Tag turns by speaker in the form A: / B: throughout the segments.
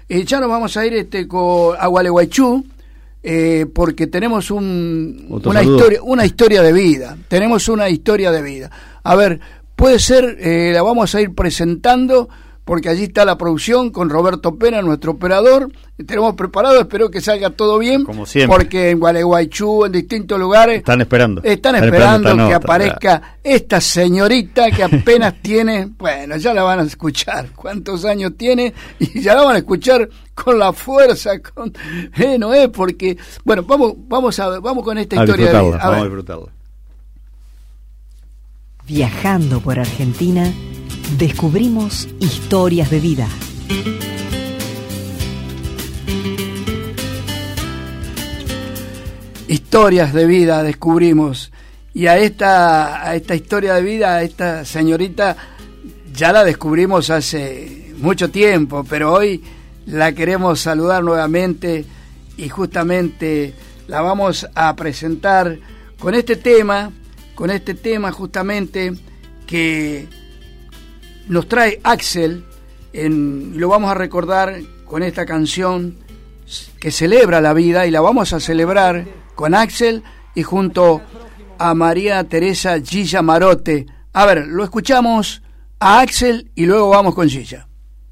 A: Ya nos vamos a ir a Gualeguaychú, porque tenemos una historia de vida. Tenemos una historia de vida. A ver, puede ser, la vamos a ir presentando, porque allí está la producción con Roberto Pena, nuestro operador. Tenemos preparado, espero que salga todo bien.
B: Como siempre.
A: Porque en Gualeguaychú, en distintos lugares,
B: están esperando
A: que aparezca esta señorita que apenas tiene, bueno, ya la van a escuchar, cuántos años tiene, y ya la van a escuchar con la fuerza, no es porque, bueno, vamos con esta historia de vida.
B: Vamos a disfrutarla.
C: Viajando por Argentina, descubrimos historias de vida.
A: Historias de vida descubrimos, y a esta historia de vida, a esta señorita, ya la descubrimos hace mucho tiempo, pero hoy la queremos saludar nuevamente y justamente la vamos a presentar con este tema justamente que nos trae Axel, lo vamos a recordar con esta canción que celebra la vida, y la vamos a celebrar con Axel y junto a María Teresa Gilla Marote. A ver, lo escuchamos a Axel y luego vamos con Gilla.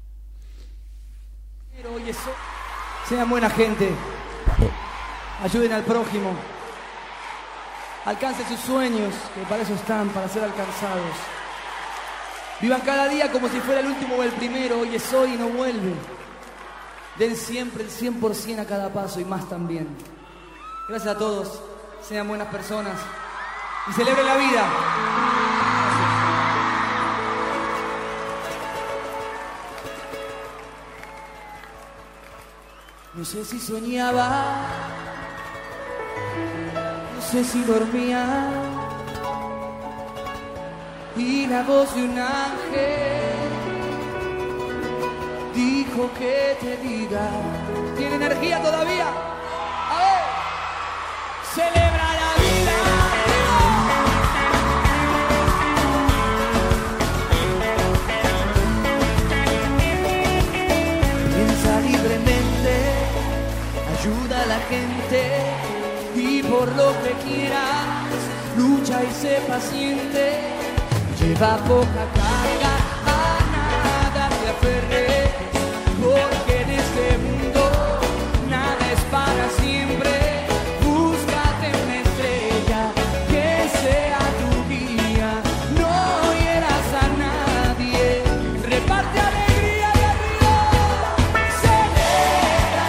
D: Sean buena gente, ayuden al prójimo, alcancen sus sueños, que para eso están, para ser alcanzados. Vivan cada día como si fuera el último o el primero. Hoy es hoy y no vuelve. Den siempre el 100% a cada paso y más también. Gracias a todos. Sean buenas personas y celebren la vida. No sé si soñaba, no sé si dormía, y la voz de un ángel dijo que te diga. ¿Tiene energía todavía? A ver, celebra la vida. Piensa libremente, ayuda a la gente, y por lo que quieras, lucha y sé paciente. Lleva poca carga, a nada te aferres, porque en este mundo nada es para siempre. Búscate una estrella que sea tu guía, no hieras a nadie, reparte alegría de arriba. Celebra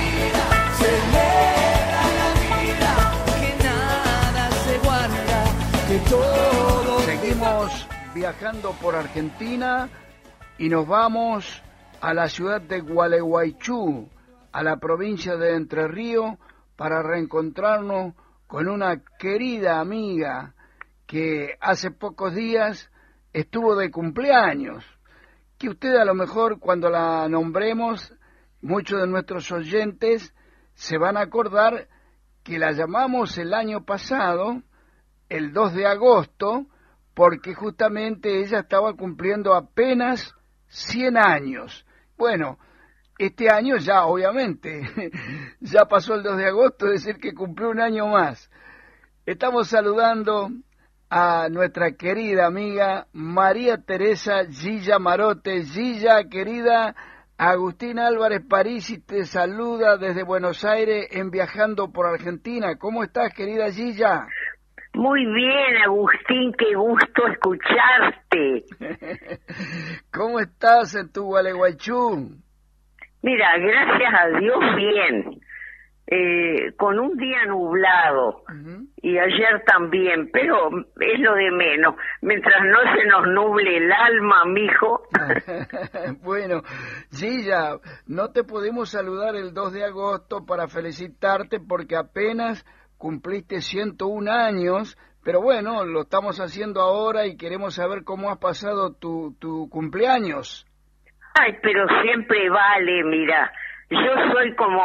D: la vida, que nada se guarda, que todo.
A: Seguimos viajando por Argentina y nos vamos a la ciudad de Gualeguaychú, a la provincia de Entre Ríos, para reencontrarnos con una querida amiga que hace pocos días estuvo de cumpleaños, que usted a lo mejor cuando la nombremos, muchos de nuestros oyentes se van a acordar que la llamamos el año pasado, el 2 de agosto, porque justamente ella estaba cumpliendo apenas 100 años. Bueno, este año ya, obviamente, ya pasó el 2 de agosto, es decir, que cumplió un año más. Estamos saludando a nuestra querida amiga María Teresa Gilla Marote. Gilla, querida, Agustín Álvarez Parisi te saluda desde Buenos Aires en Viajando por Argentina. ¿Cómo estás, querida Gilla?
E: Muy bien, Agustín, qué gusto escucharte.
A: ¿Cómo estás en tu Gualeguaychú?
E: Mira, gracias a Dios, bien. Con un día nublado, y ayer también, pero es lo de menos. Mientras no se nos nuble el alma, mijo.
A: Bueno, Gilla, no te pudimos saludar el 2 de agosto para felicitarte porque apenas cumpliste 101 años, pero bueno, lo estamos haciendo ahora y queremos saber cómo ha pasado tu cumpleaños.
E: Ay, pero siempre vale, mira, yo soy como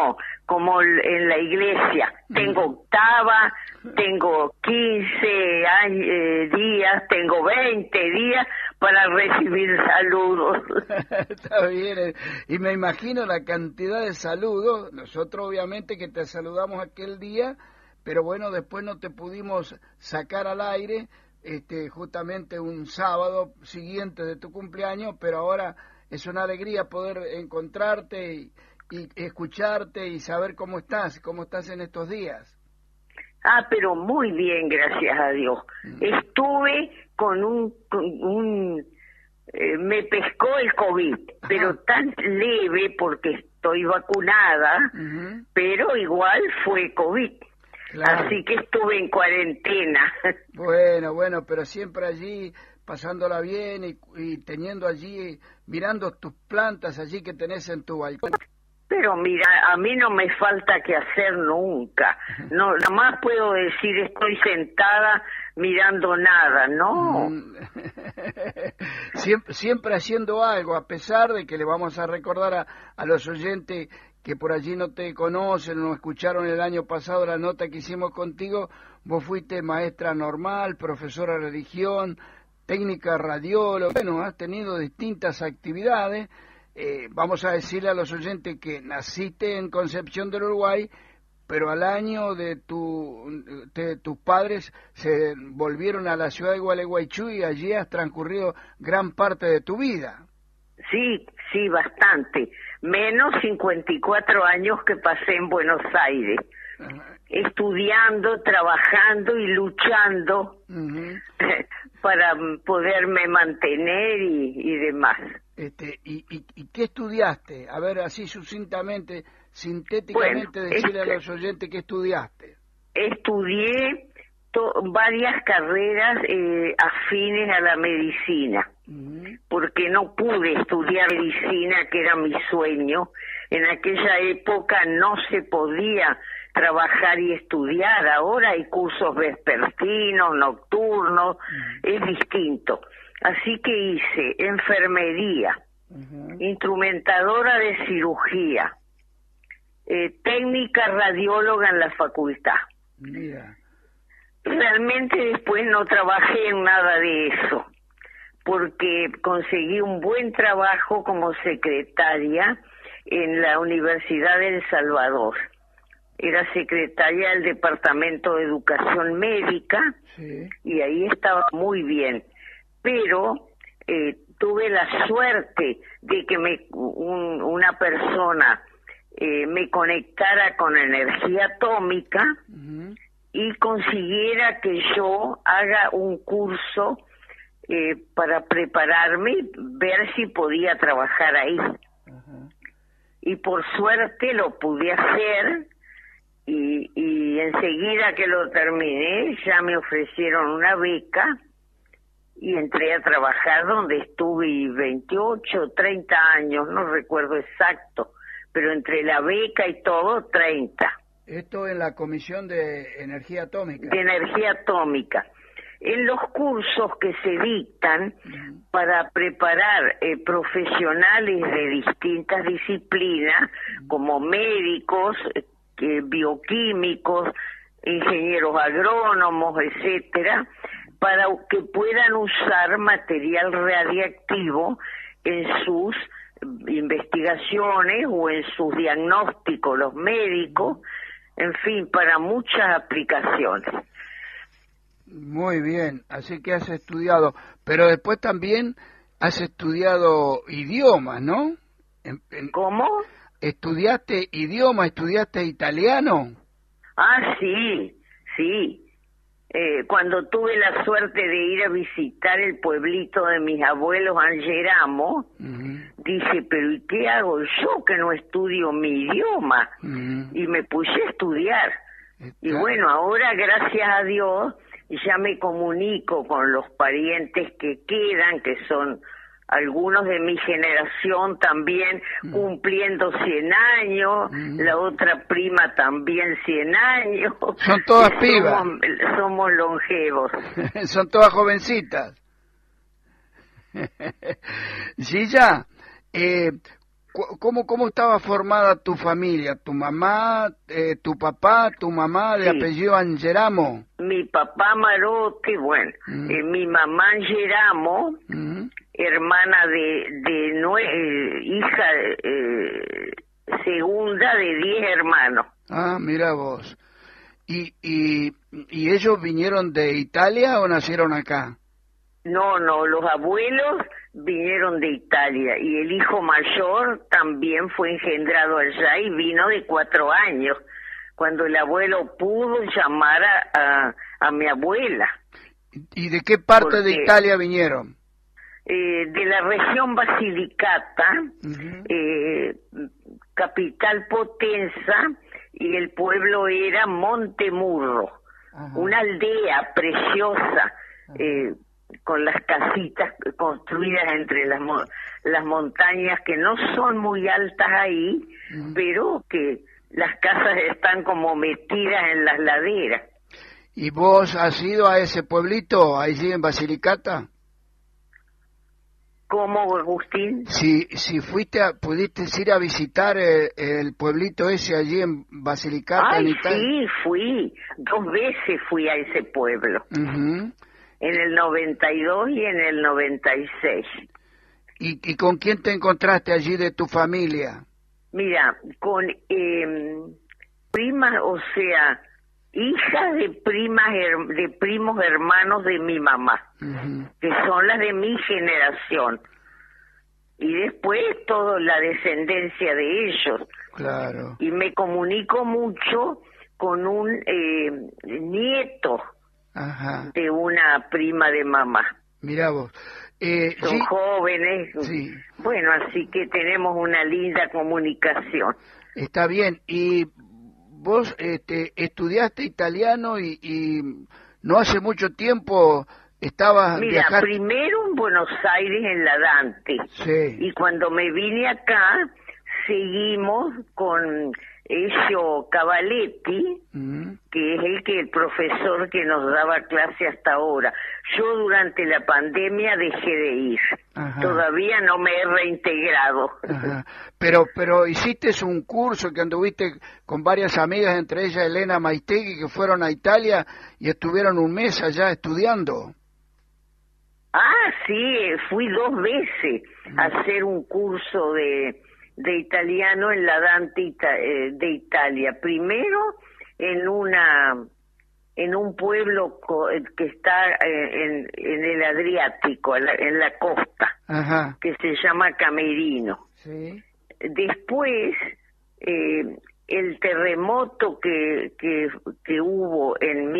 E: como en la iglesia. Tengo octava, tengo 15 días, tengo 20 días para recibir saludos.
A: Está bien, y me imagino la cantidad de saludos. Nosotros obviamente que te saludamos aquel día, pero bueno, después no te pudimos sacar al aire, justamente un sábado siguiente de tu cumpleaños, pero ahora es una alegría poder encontrarte y escucharte y saber cómo estás en estos días.
E: Pero muy bien, gracias a Dios. Estuve con me pescó el COVID, pero tan leve porque estoy vacunada, pero igual fue COVID. Claro. Así que estuve en cuarentena.
A: Bueno, pero siempre allí pasándola bien y teniendo allí, mirando tus plantas allí que tenés en tu balcón.
E: Pero mira, a mí no me falta que hacer nunca. No, nada más puedo decir estoy sentada mirando nada, ¿no?
A: Siempre haciendo algo, a pesar de que le vamos a recordar a los oyentes que por allí no te conocen, no escucharon el año pasado la nota que hicimos contigo. Vos fuiste maestra normal, profesora de religión, técnica radióloga. Bueno, has tenido distintas actividades. Vamos a decirle a los oyentes que naciste en Concepción del Uruguay, pero al año de tus padres se volvieron a la ciudad de Gualeguaychú y allí has transcurrido gran parte de tu vida.
E: Sí, bastante. Menos 54 años que pasé en Buenos Aires, estudiando, trabajando y luchando para poderme mantener y demás.
A: ¿Y qué estudiaste? A ver, así sucintamente, sintéticamente, decirle a los oyentes qué estudiaste.
E: Estudié varias carreras afines a la medicina, porque no pude estudiar medicina, que era mi sueño. En aquella época no se podía trabajar y estudiar. Ahora hay cursos vespertinos, nocturnos, es distinto. Así que hice enfermería, instrumentadora de cirugía, técnica radióloga en la facultad.
A: Mira.
E: Realmente después no trabajé en nada de eso, porque conseguí un buen trabajo como secretaria en la Universidad de El Salvador. Era secretaria del Departamento de Educación Médica, y ahí estaba muy bien. Pero tuve la suerte de que una persona me conectara con energía atómica y consiguiera que yo haga un curso para prepararme y ver si podía trabajar ahí. Y por suerte lo pude hacer y enseguida que lo terminé ya me ofrecieron una beca y entré a trabajar donde estuve 28, 30 años, no recuerdo exacto, pero entre la beca y todo, 30.
A: Esto en la Comisión de Energía Atómica.
E: De Energía Atómica. En los cursos que se dictan para preparar profesionales de distintas disciplinas, como médicos, bioquímicos, ingenieros agrónomos, etcétera, para que puedan usar material radiactivo en sus investigaciones o en sus diagnósticos, los médicos, en fin, para muchas aplicaciones.
A: Muy bien, así que has estudiado, pero después también has estudiado idiomas, ¿no?
E: ¿Cómo?
A: ¿Estudiaste idioma, estudiaste italiano?
E: Sí. Cuando tuve la suerte de ir a visitar el pueblito de mis abuelos, Angeramo, dije, pero ¿y qué hago yo que no estudio mi idioma? Y me puse a estudiar. Y bueno, ahora, gracias a Dios, ya me comunico con los parientes que quedan, que son algunos de mi generación también cumpliendo 100 años, la otra prima también 100 años.
A: Son todas pibas.
E: Somos longevos.
A: Son todas jovencitas. Gilla, ¿cómo estaba formada tu familia? ¿Tu mamá, tu papá, tu mamá de apellido Angeramo?
E: Mi papá Marote, bueno, mi mamá Angeramo, hermana hija segunda de 10 hermanos.
A: Ah, mira vos. ¿Y ellos vinieron de Italia o nacieron acá?
E: No, los abuelos vinieron de Italia y el hijo mayor también fue engendrado allá y vino de 4 años, cuando el abuelo pudo llamar a mi abuela.
A: ¿Y de qué parte de Italia vinieron?
E: De la región Basilicata, capital Potenza, y el pueblo era Montemurro, una aldea preciosa, con las casitas construidas entre las montañas, que no son muy altas ahí, pero que las casas están como metidas en las laderas.
A: ¿Y vos has ido a ese pueblito allí en Basilicata?
E: ¿Cómo, Agustín?
A: Si pudiste ir a visitar el pueblito ese allí en Basilicata, en Italia.
E: Sí, fui. 2 veces fui a ese pueblo. En el 92 y en el 96.
A: ¿Y con quién te encontraste allí de tu familia?
E: Mira, con primas, o sea, hijas de primos hermanos de mi mamá, que son las de mi generación, y después toda la descendencia de ellos.
A: Claro.
E: Y me comunico mucho con un nieto de una prima de mamá.
A: Mirá vos.
E: Son jóvenes. Sí. Bueno, así que tenemos una linda comunicación.
A: Está bien. Y vos estudiaste italiano y no hace mucho tiempo estabas viajando.
E: Mira, primero en Buenos Aires, en la Dante.
A: Sí.
E: Y cuando me vine acá, seguimos con Ezio Cavaletti, que es el profesor que nos daba clase hasta ahora. Yo durante la pandemia dejé de ir. Todavía no me he reintegrado.
A: Pero hiciste un curso que anduviste con varias amigas, entre ellas Elena Maistegui, que fueron a Italia y estuvieron un mes allá estudiando.
E: Sí, fui 2 veces a hacer un curso de italiano en la Dante de Italia. Primero en un pueblo que está en el Adriático, en la costa, que se llama Camerino. Sí. Después, el terremoto que hubo en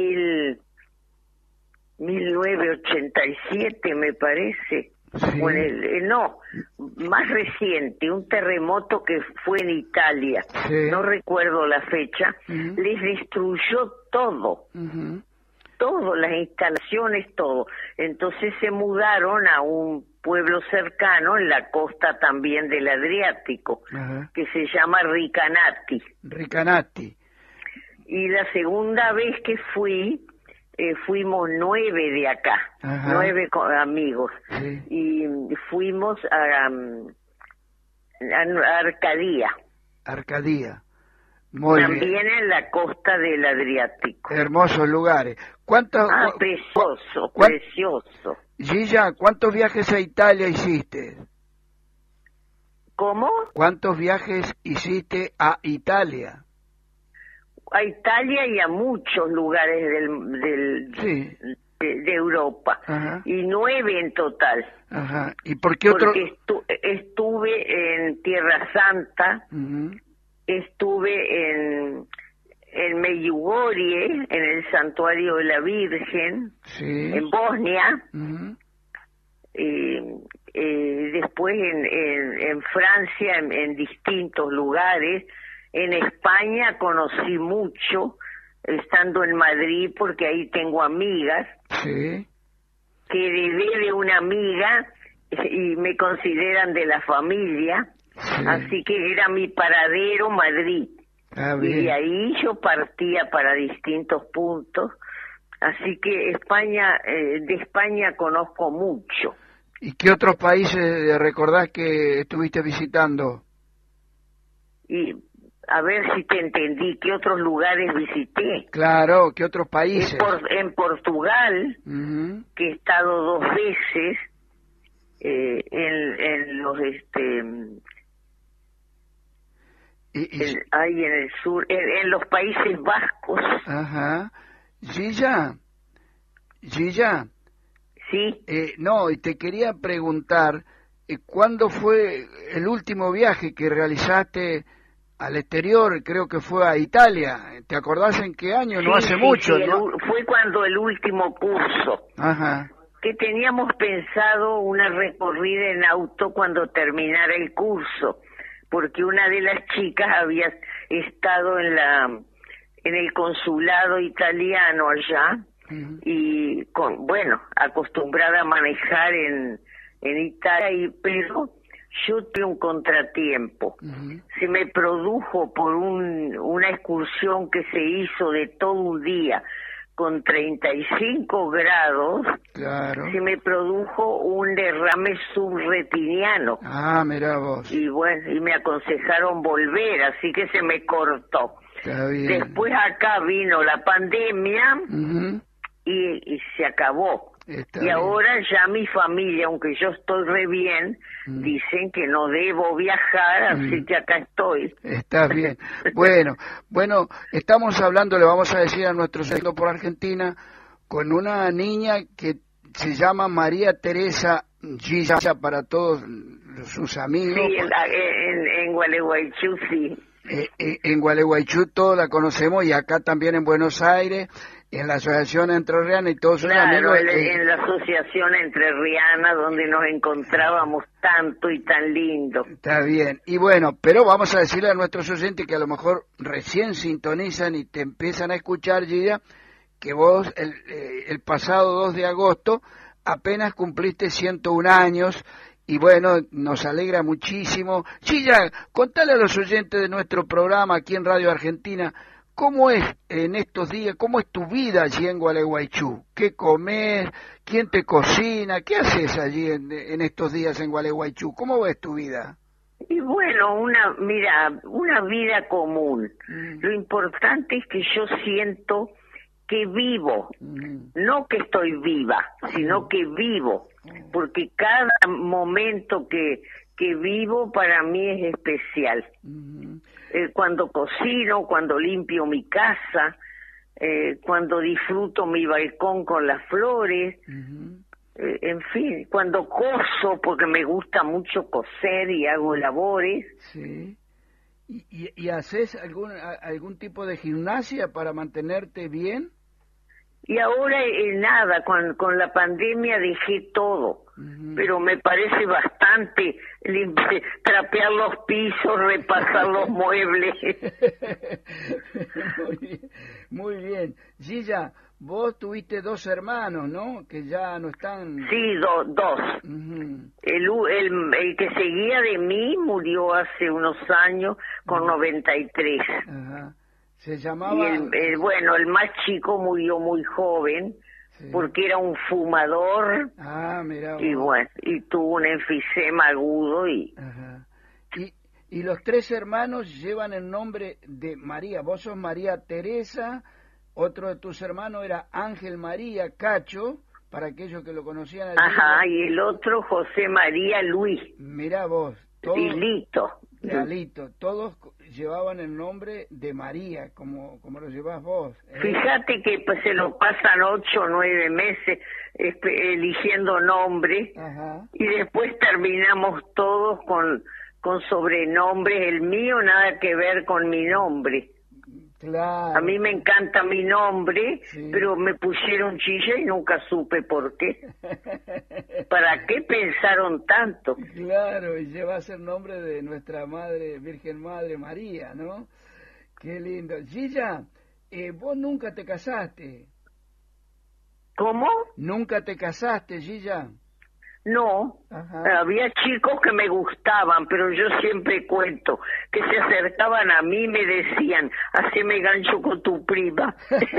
E: 1987, me parece. Sí. Más reciente, un terremoto que fue en Italia, no recuerdo la fecha, les destruyó todo, las instalaciones, todo. Entonces se mudaron a un pueblo cercano en la costa también del Adriático, que se llama Recanati. Y la segunda vez que fuimos 9 de acá, 9 amigos, y fuimos a
A: Arcadia.
E: También en la costa del Adriático.
A: Hermosos lugares.
E: Precioso.
A: Gilla, ¿cuántos viajes a Italia hiciste?
E: ¿Cómo?
A: ¿Cuántos viajes hiciste a Italia?
E: A Italia y a muchos lugares de Europa. Y 9 en total.
A: ¿Y por qué otro?
E: Porque estuve en Tierra Santa, estuve en Medjugorje, en el Santuario de la Virgen, en Bosnia, después en Francia, en distintos lugares. En España conocí mucho, estando en Madrid, porque ahí tengo amigas, que heredé de una amiga y me consideran de la familia, así que era mi paradero Madrid. Y de ahí yo partía para distintos puntos, así que de España conozco mucho.
A: ¿Y qué otros países recordás que estuviste visitando?
E: y a ver si te entendí, ¿qué otros lugares visité?
A: Claro, ¿qué otros países?
E: En Portugal, que he estado 2 veces, en los ahí en el sur, en los Países Vascos.
A: Ajá. Gilla.
E: Sí.
A: No, y te quería preguntar, ¿cuándo fue el último viaje que realizaste al exterior? Creo que fue a Italia. ¿Te acordás en qué año? No hace mucho,
E: sí,
A: ¿no?
E: Fue cuando el último curso.
A: Ajá.
E: Que teníamos pensado una recorrida en auto cuando terminara el curso, porque una de las chicas había estado en el consulado italiano allá, y acostumbrada a manejar en Italia, pero yo tuve un contratiempo. Se me produjo por una excursión que se hizo de todo un día con 35 grados,
A: claro.
E: Se me produjo un derrame subretiniano.
A: Ah, mirá vos.
E: Y bueno, y me aconsejaron volver, así que se me cortó.
A: Está bien.
E: Después acá vino la pandemia y se acabó.
A: Está
E: y
A: bien.
E: Ahora ya mi familia, aunque yo estoy re bien, dicen que no debo viajar, así que acá estoy.
A: Está bien. Bueno, estamos hablando, le vamos a decir a nuestro segundo por Argentina, con una niña que se llama María Teresa Gilla para todos sus amigos.
E: Sí, en Gualeguaychú, sí.
A: En Gualeguaychú todos la conocemos, y acá también en Buenos Aires, en la Asociación Entrerriana y todos sus amigos.
E: En la Asociación Entrerriana, donde nos encontrábamos tanto y tan lindo.
A: Está bien. Y bueno, pero vamos a decirle a nuestros oyentes que a lo mejor recién sintonizan y te empiezan a escuchar, Gilla, que vos el pasado 2 de agosto apenas cumpliste 101 años. Y bueno, nos alegra muchísimo. Gilla, contale a los oyentes de nuestro programa aquí en Radio Argentina, ¿cómo es en estos días, cómo es tu vida allí en Gualeguaychú? ¿Qué comes? ¿Quién te cocina? ¿Qué haces allí en estos días en Gualeguaychú? ¿Cómo ves tu vida?
E: Y bueno, una vida común. Lo importante es que yo siento que vivo, no que estoy viva, sino que vivo, porque cada momento que vivo para mí es especial. Cuando cocino, cuando limpio mi casa, cuando disfruto mi balcón con las flores, en fin, cuando coso, porque me gusta mucho coser y hago labores.
A: Sí. ¿Y haces algún tipo de gimnasia para mantenerte bien?
E: Y ahora nada, con la pandemia dejé todo, pero me parece bastante trapear los pisos, repasar los muebles.
A: Muy bien. Gilla, vos tuviste 2 hermanos, ¿no? Que ya no están...
E: Sí, 2. El que seguía de mí murió hace unos años con 93.
A: Ajá. Se llamaba...
E: Y el más chico murió muy joven, porque era un fumador.
A: Ah, mirá vos.
E: Y bueno, y tuvo un enfisema agudo y...
A: Ajá. Y los 3 hermanos llevan el nombre de María. Vos sos María Teresa, otro de tus hermanos era Ángel María Cacho, para aquellos que lo conocían.
E: Ajá, y el otro José María Luis.
A: Mirá vos.
E: Y Lito.
A: Lito, todos llevaban el nombre de María, como lo llevas vos.
E: Fíjate que pues se lo pasan 8 o 9 meses eligiendo nombre.
A: Ajá.
E: Y después terminamos todos con sobrenombres. El mío nada que ver con mi nombre.
A: Claro.
E: A mí me encanta mi nombre, pero me pusieron Gilla y nunca supe por qué. ¿Para qué pensaron tanto?
A: Claro, y llevas el nombre de nuestra Madre, Virgen Madre María, ¿no? Qué lindo. Gilla, vos nunca te casaste.
E: ¿Cómo?
A: ¿Nunca te casaste, Gilla?
E: No, había chicos que me gustaban, pero yo siempre cuento que se acercaban a mí y me decían, haceme gancho con tu prima.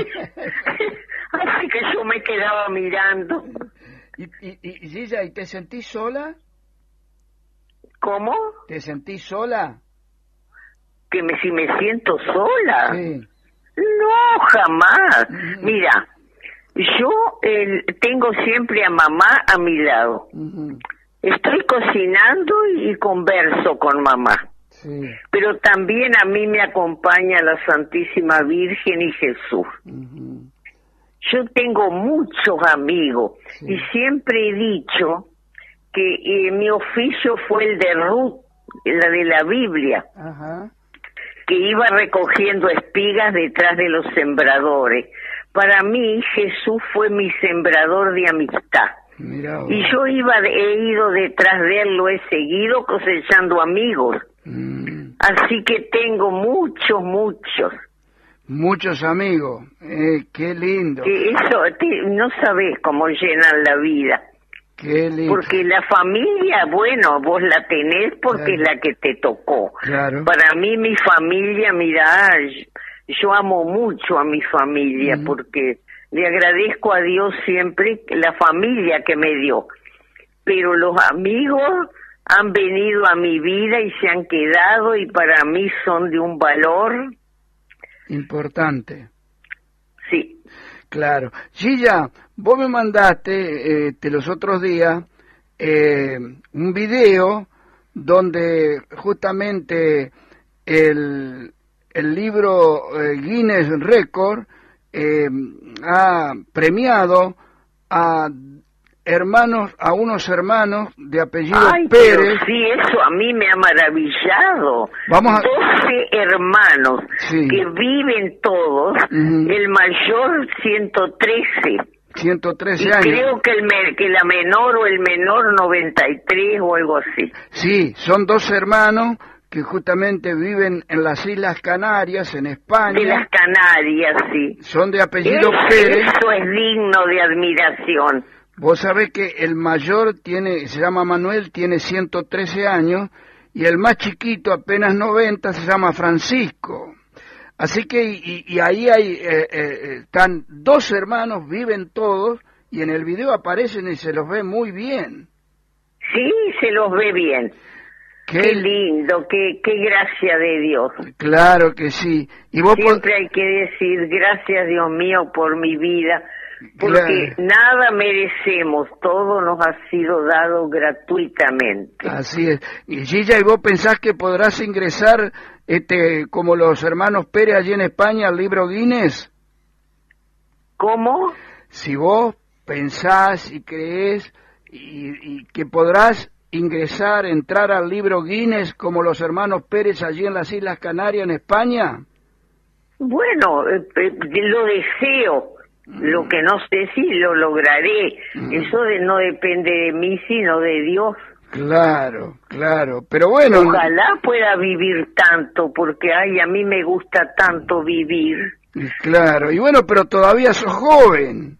E: Así que yo me quedaba mirando.
A: ¿Y Gilla, ¿y te sentís sola?
E: ¿Cómo?
A: ¿Te sentís sola?
E: si me siento sola.
A: Sí.
E: No, jamás. Mira, yo tengo siempre a mamá a mi lado. Estoy cocinando y converso con mamá.
A: Sí.
E: Pero también a mí me acompaña la Santísima Virgen y Jesús. Yo tengo muchos amigos y siempre he dicho que mi oficio fue el de Ruth, la de la Biblia, que iba recogiendo espigas detrás de los sembradores. Para mí Jesús fue mi sembrador de amistad.
A: Mirá,
E: y yo he ido detrás de él, lo he seguido cosechando amigos. Así que tengo muchos
A: amigos. Qué lindo.
E: Que eso, no sabés cómo llenan la vida.
A: Qué lindo.
E: Porque la familia, bueno, vos la tenés porque es la que te tocó.
A: Claro.
E: Para mí, mi familia, mirá, yo amo mucho a mi familia porque le agradezco a Dios siempre la familia que me dio. Pero los amigos han venido a mi vida y se han quedado y para mí son de un valor
A: importante.
E: Sí.
A: Claro. Gilla, vos me mandaste los otros días un video donde justamente el libro Guinness Record ha premiado a unos hermanos de apellido Pérez.
E: Pero sí, eso a mí me ha maravillado. 12 hermanos que viven todos, el mayor 113
A: años.
E: Creo que la menor o el menor 93 o algo así.
A: Sí, son 2 hermanos que justamente viven en las Islas Canarias, en España.
E: De las Canarias, sí.
A: Son de apellido Pérez.
E: Eso es digno de admiración.
A: Vos sabés que el mayor se llama Manuel, tiene 113 años, y el más chiquito, apenas 90, se llama Francisco. Así que, y ahí están 2 hermanos, viven todos, y en el video aparecen y se los ve muy bien.
E: Sí, se los ve bien. Qué lindo, qué gracia de Dios.
A: Claro que sí. Y vos
E: siempre hay que decir, gracias Dios mío por mi vida, porque nada merecemos, todo nos ha sido dado gratuitamente.
A: Así es. Y Gilla, ¿y vos pensás que podrás ingresar, como los hermanos Pérez allí en España, al libro Guinness?
E: ¿Cómo?
A: Si vos pensás y creés y que podrás entrar al libro Guinness como los hermanos Pérez allí en las Islas Canarias en España.
E: Bueno, lo deseo. Lo que no sé si lo lograré. Eso no depende de mí, sino de Dios.
A: Claro, pero bueno.
E: Ojalá pueda vivir tanto, porque a mí me gusta tanto vivir.
A: Claro, y bueno, pero todavía sos joven.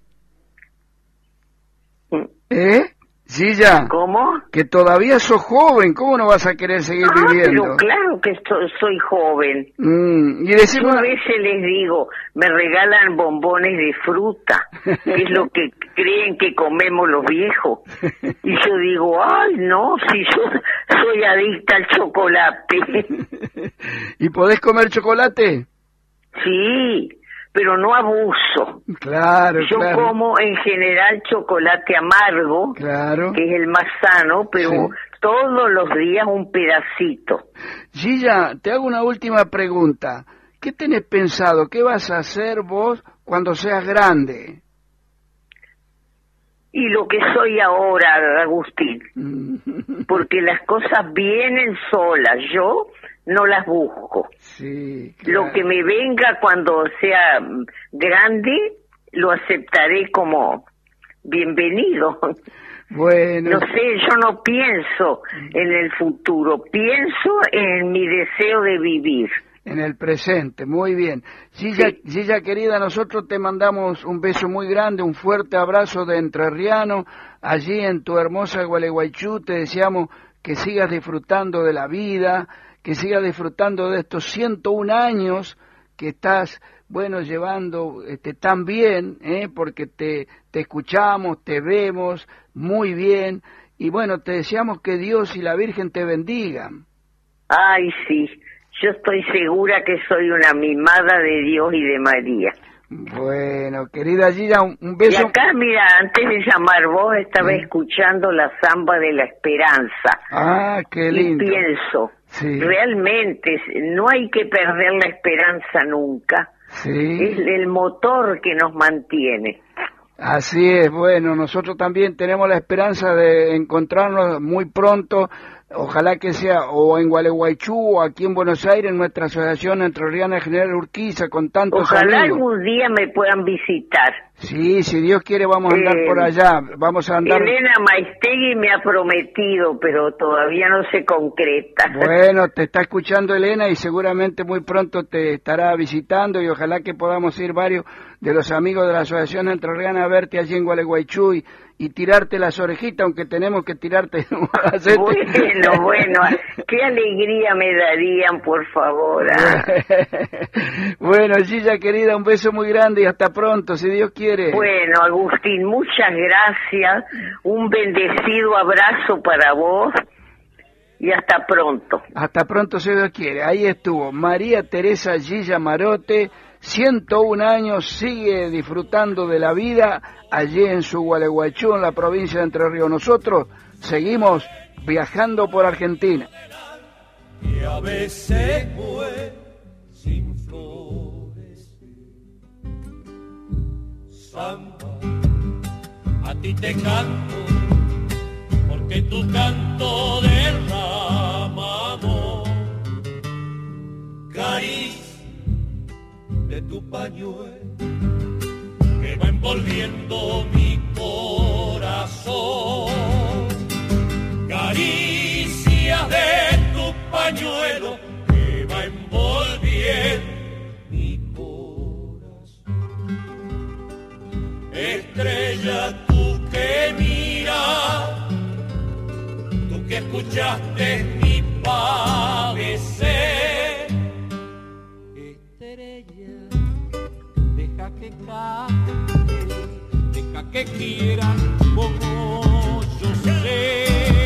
A: Sí, ya.
E: ¿Cómo?
A: Que todavía sos joven, ¿cómo no vas a querer seguir viviendo?
E: Pero claro que soy joven.
A: Y decimos...
E: Yo a veces les digo, me regalan bombones de fruta, que es lo que creen que comemos los viejos. Y yo digo, ay, no, si yo soy adicta al chocolate.
A: ¿Y podés comer chocolate?
E: Sí, pero no abuso.
A: Claro,
E: yo como en general chocolate amargo, que es el más sano, pero todos los días un pedacito.
A: Gilla, te hago una última pregunta. ¿Qué tenés pensado? ¿Qué vas a hacer vos cuando seas grande?
E: Y lo que soy ahora, Agustín. Porque las cosas vienen solas. Yo no las busco.
A: Sí, claro.
E: Lo que me venga cuando sea grande, lo aceptaré como bienvenido.
A: Bueno.
E: No sé, yo no pienso en el futuro, pienso en mi deseo de vivir.
A: En el presente, muy bien. Gilla querida, nosotros te mandamos un beso muy grande, un fuerte abrazo de entrerriano, allí en tu hermosa Gualeguaychú. Te deseamos que sigas disfrutando de la vida, que sigas disfrutando de estos 101 años que estás, llevando tan bien, porque te escuchamos, te vemos muy bien, y te deseamos que Dios y la Virgen te bendigan.
E: Ay, sí. yo estoy segura que soy una mimada de Dios y de María.
A: Bueno, querida Gilla, un beso.
E: Y acá, mira, antes de llamar vos, estaba escuchando la Zamba de la Esperanza.
A: Ah, qué lindo.
E: Y pienso, realmente, no hay que perder la esperanza nunca.
A: Sí.
E: Es el motor que nos mantiene.
A: Así es, bueno, nosotros también tenemos la esperanza de encontrarnos muy pronto, ojalá que sea o en Gualeguaychú o aquí en Buenos Aires, en nuestra asociación Entrerriana General Urquiza, con tantos
E: Ojalá
A: amigos.
E: algún día me puedan visitar.
A: Sí, si Dios quiere vamos a andar por allá, vamos a andar...
E: Elena Maistegui me ha prometido, pero todavía no se concreta.
A: Bueno, te está escuchando Elena y seguramente muy pronto te estará visitando y ojalá que podamos ir varios de los amigos de la Asociación Entrerriana a verte allí en Gualeguaychú y tirarte las orejitas, aunque tenemos que tirarte...
E: Bueno, qué alegría me darían, por favor.
A: Bueno, Gilla querida, un beso muy grande y hasta pronto, si Dios quiere.
E: Bueno, Agustín, muchas gracias, un bendecido abrazo para vos y hasta pronto.
A: Hasta pronto, si Dios quiere. Ahí estuvo María Teresa Gilla Marote, 101 años, sigue disfrutando de la vida allí en su Gualeguaychú, en la provincia de Entre Ríos. Nosotros seguimos viajando por Argentina.
D: Y a veces fue sin flores. Samba, a ti te canto, porque tu canto derrama amor. Caricia de tu pañuelo que va envolviendo mi corazón. Caricia de tu pañuelo que va envolviendo mi corazón. Estrella, tú que miras, tú que escuchaste mi padecer. Estrella, deja que cante, deja que quieran como yo sé.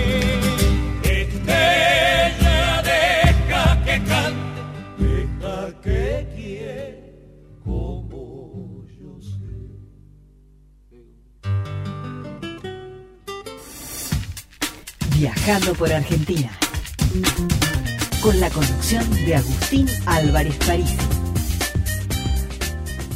D: Estrella, deja que cante, deja que quiera como yo sé.
C: Viajando por Argentina, con la conducción de Agustín Álvarez París.